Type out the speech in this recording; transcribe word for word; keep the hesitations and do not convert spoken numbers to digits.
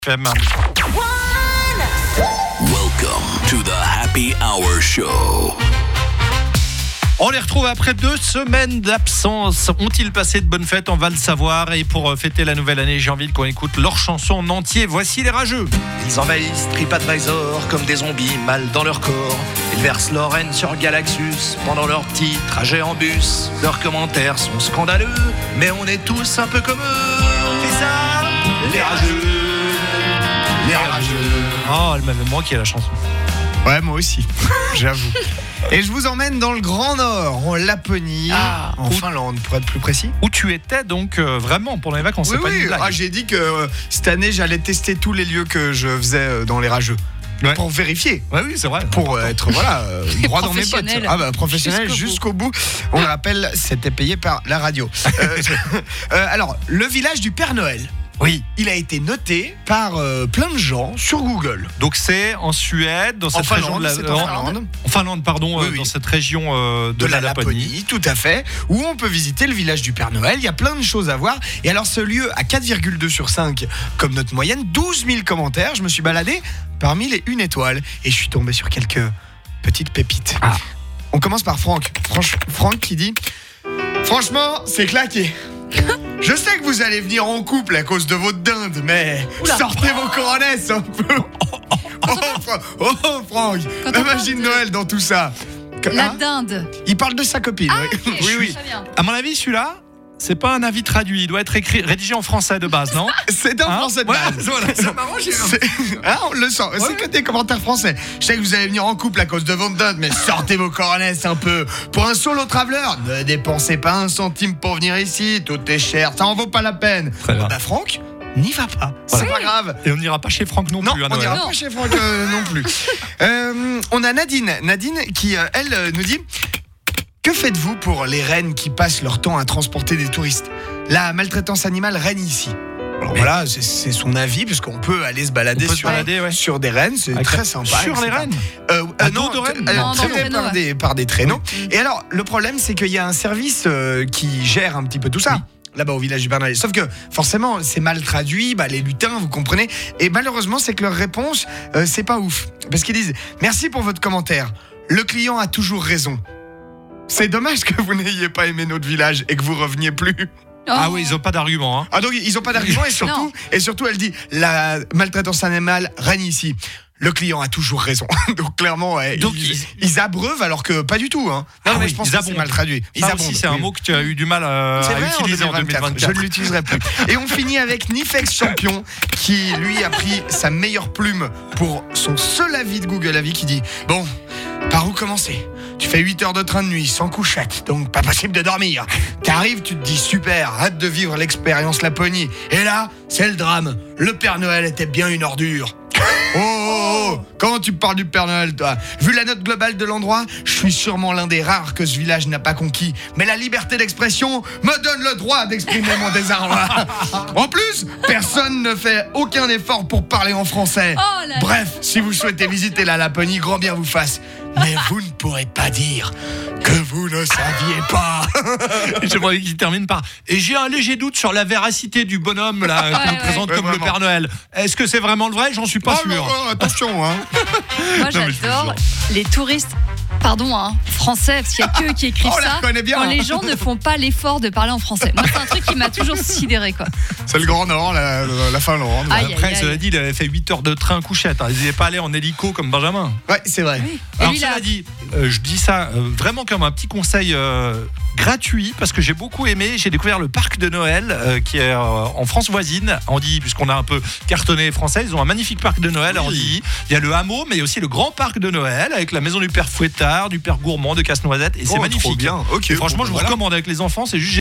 F M. Welcome to the Happy Hour Show. On les retrouve après deux semaines d'absence. Ont-ils passé de bonnes fêtes? On va le savoir. Et pour fêter la nouvelle année, j'ai envie qu'on écoute leur chanson en entier. Voici les rageux. Ils envahissent TripAdvisor comme des zombies mal dans leur corps. Ils versent leur haine sur Galaxus pendant leur petit trajet en bus. Leurs commentaires sont scandaleux, mais on est tous un peu comme eux. C'est ça, les rageux. Les rageux. Oh, elle m'avait manqué la chanson. Ouais, moi aussi, j'avoue. Et je vous emmène dans le Grand Nord, en Laponie, Ah, en où- Finlande, pour être plus précis. Où tu étais donc euh, vraiment pendant les vacances? Oui, c'est pas oui. une blague. Ah, j'ai dit que euh, cette année, j'allais tester tous les lieux que je faisais euh, dans les rageux. Ouais. Pour vérifier. Ouais, oui, c'est vrai. Pour euh, être voilà euh, droit dans mes bottes. Professionnel. Ah bah professionnel Jusqu'au jusqu'au bout. On le rappelle, c'était payé par la radio. Euh, euh, alors, le village du Père Noël. Oui. Il a été noté par euh, plein de gens sur Google. Donc c'est en Suède, dans En cette région Finlande, de la c'est en en- Finlande. en Finlande, pardon, Oui, euh, oui. dans cette région euh, de, de la, la Laponie. Laponie, tout à fait, où on peut visiter le village du Père Noël. Il y a plein de choses à voir. Et alors, ce lieu a quatre virgule deux sur cinq comme notre moyenne, douze mille commentaires. Je me suis baladé parmi les une étoile et je suis tombé sur quelques petites pépites. Ah. On commence par Franck. Franch- Franck qui dit: franchement, c'est claqué. Je sais que vous allez venir en couple à cause de votre dinde, mais Oula. sortez vos coronesses un peu. Oh, Fra- oh, Franck, Quand la on magie parle de de- Noël dans tout ça. Que- La hein dinde. Il parle de sa copine. oui. Ok, oui, oui. Très bien. À mon avis, celui-là, c'est pas un avis traduit. Il doit être écrit, rédigé en français de base, non? C'est un Hein français de Ouais, base. voilà, c'est marrant, j'ai- C'est- Hein, on le sent. C'est que des commentaires français. Je sais que vous allez venir en couple à cause de votre dinde, mais sortez vos coronesses un peu. Pour un solo traveler, ne dépensez pas un centime pour venir ici. Tout est cher, ça en vaut pas la peine. Très bien. Bah Franck, n'y va pas. C'est Voilà. pas grave. Et on n'ira pas chez Franck non, Non, plus. à on Noël. n'ira Non. pas chez Franck euh, non plus. Euh, on a Nadine. Nadine qui, euh, elle, euh, nous dit: que faites-vous pour les rennes qui passent leur temps à transporter des touristes? La maltraitance animale règne ici. Alors voilà, c'est, c'est son avis, puisqu'on peut aller se balader, On peut se sur, balader, ouais. sur des rennes, c'est Avec très la- sympa. Sur les et cetera. rennes Euh, À euh, dos non, de rennes euh, Non, traînés dans le traîneau, par, ouais. des, par des traîneaux. Et alors, le problème, c'est qu'il y a un service euh, qui gère un petit peu tout ça. Là-bas au village du Père Noël. Sauf que forcément c'est mal traduit, bah, les lutins, vous comprenez. Et malheureusement c'est que leur réponse euh, c'est pas ouf. Parce qu'ils disent: merci pour votre commentaire, le client a toujours raison. C'est dommage que vous n'ayez pas aimé notre village et que vous reveniez plus. Ah Oh. oui, ils ont pas d'argument. Hein. Ah donc ils ont pas d'argument et surtout, Non. et surtout elle dit: la maltraitance animale règne ici. Le client a toujours raison. Donc clairement, ouais, Donc, ils, ils- ils abreuvent alors que pas du tout. Hein. Non, Ah mais oui, je pense ils que c'est abondent. mal traduit. Ils Ça abondent, aussi, c'est un oui. mot que tu as eu du mal euh, C'est à vrai, utiliser en deux mille vingt-quatre. Je ne l'utiliserai plus. Et on finit avec Nifex Champion qui, lui, a pris sa meilleure plume pour son seul avis de Google Avis qui dit: bon, par où commencer? Tu fais huit heures de train de nuit sans couchette, donc pas possible de dormir. T'arrives, tu te dis: super, hâte de vivre l'expérience Laponie. Et là, c'est le drame. Le Père Noël était bien une ordure. Oh, oh, oh, comment tu parles du Père Noël, toi? Vu la note globale de l'endroit, je suis sûrement l'un des rares que ce village n'a pas conquis. Mais la liberté d'expression me donne le droit d'exprimer mon désarroi. En plus, personne ne fait aucun effort pour parler en français. Oh là là. Bref, si vous souhaitez visiter la Laponie, grand bien vous fasse. Mais vous ne pourrez pas dire que vous ne saviez pas. J'aimerais qu'il termine par: et j'ai un léger doute sur la véracité du bonhomme là qu'on Ouais, nous présente ouais. comme Ouais, le vraiment. Père Noël. Est-ce que c'est vraiment le vrai? J'en suis pas Oh, sûr. oh, attention, hein. Moi, Non, mais je j'adore vous les touristes, pardon, hein, français, parce qu'il y a que eux qui écrivent Oh, on la ça. connaît bien, Quand hein. les gens ne font pas l'effort de parler en français. Moi, c'est un truc qui m'a toujours sidéré, quoi. C'est le Grand Nord, la, la Finlande. Aïe, aïe, Après, aïe. cela dit, il avait fait huit heures de train couchette. Hein. Ils n'étaient pas allés en hélico comme Benjamin. Ouais, c'est vrai. Oui. Et Alors lui, cela là, dit, euh, je dis ça euh, vraiment comme un petit conseil euh, gratuit parce que j'ai beaucoup aimé. J'ai découvert le parc de Noël euh, qui est euh, en France voisine, Andy, puisqu'on a un peu cartonné français. Ils ont un magnifique parc de Noël à Oui. Andy. Il y a le hameau, mais il y a aussi le grand parc de Noël avec la maison du père Fouettard, du père Gourmand, de Casse-Noisette, et c'est Oh, magnifique. trop bien. Ok, Et franchement, bon, je vous voilà. recommande avec les enfants, c'est juste